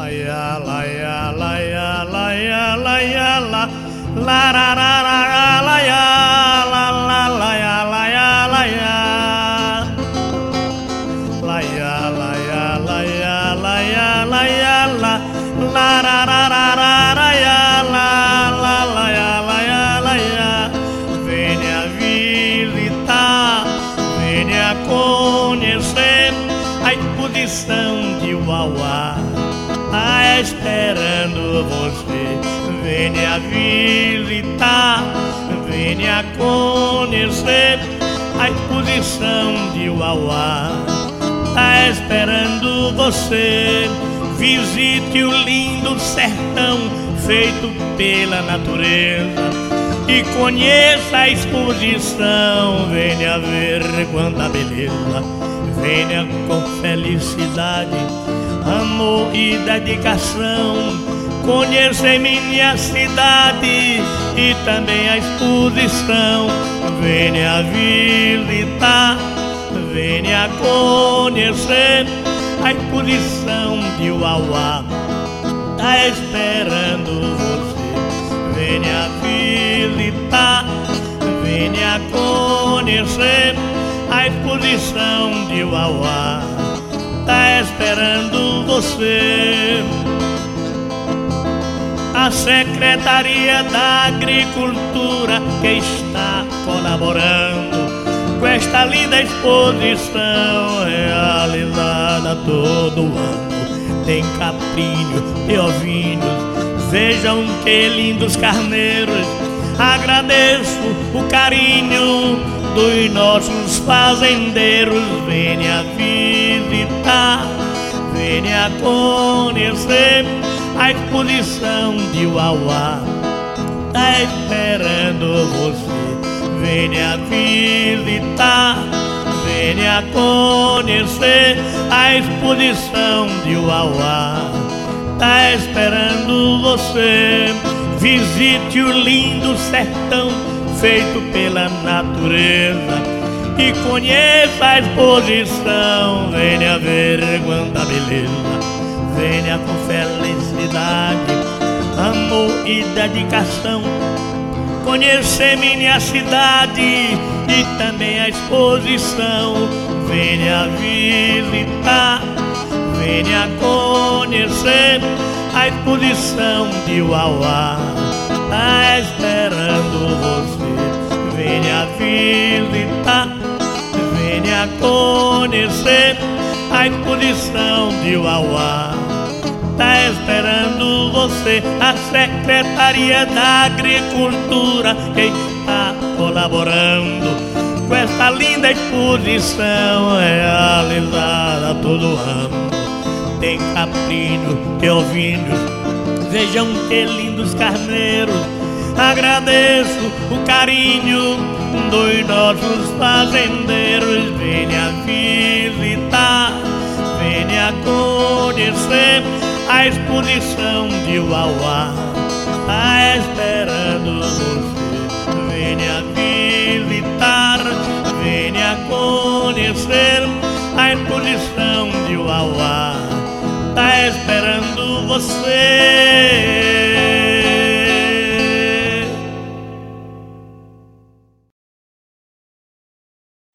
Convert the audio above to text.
Laia, laia, laia, laia, laia, la, la, ra, ra, ra, ra, laia, la, la, laia, laia, laia. Laia, laia, laia, laia, laia, la, la, ra, ra, ra, ra, laia, la, la, laia, laia, laia. Venha visitar, venha conhecer a exposição de Uauá. Tá esperando você. Venha visitar, venha conhecer a exposição de Uauá. Tá esperando você. Visite o lindo sertão feito pela natureza e conheça a exposição. Venha ver quanta beleza. Venha com felicidade, amor e dedicação. Conhecer minha cidade e também a exposição. Venha visitar, venha conhecer a exposição de Uauá. Tá esperando você. Venha visitar, venha conhecer a exposição de Uauá. Tá esperando você. A Secretaria da Agricultura que está colaborando com esta linda exposição realizada todo ano. Tem caprinho e ovinhos, vejam que lindos carneiros. Agradeço o carinho dos nossos fazendeiros. Venha visitar, venha conhecer a exposição de Uauá. Tá esperando você. Venha visitar, venha conhecer a exposição de Uauá. Tá esperando você. Visite o lindo sertão feito pela natureza e conheça a exposição. Venha ver quanta beleza. Venha com felicidade, amor e dedicação. Conhecer minha cidade e também a exposição. Venha visitar, venha conhecer a exposição de Uauá. Tá esperando você. Venha visitar, venha conhecer a exposição de Uauá. Tá esperando você. A Secretaria da Agricultura que está colaborando com esta linda exposição realizada todo ano. Tem caprino, tem ovinhos, vejam que lindos carneiros. Agradeço o carinho dos nossos fazendeiros. Venha visitar, venha conhecer a exposição de Uauá. Tá esperando você. Venha visitar, venha conhecer a exposição de Uauá. Tá esperando você.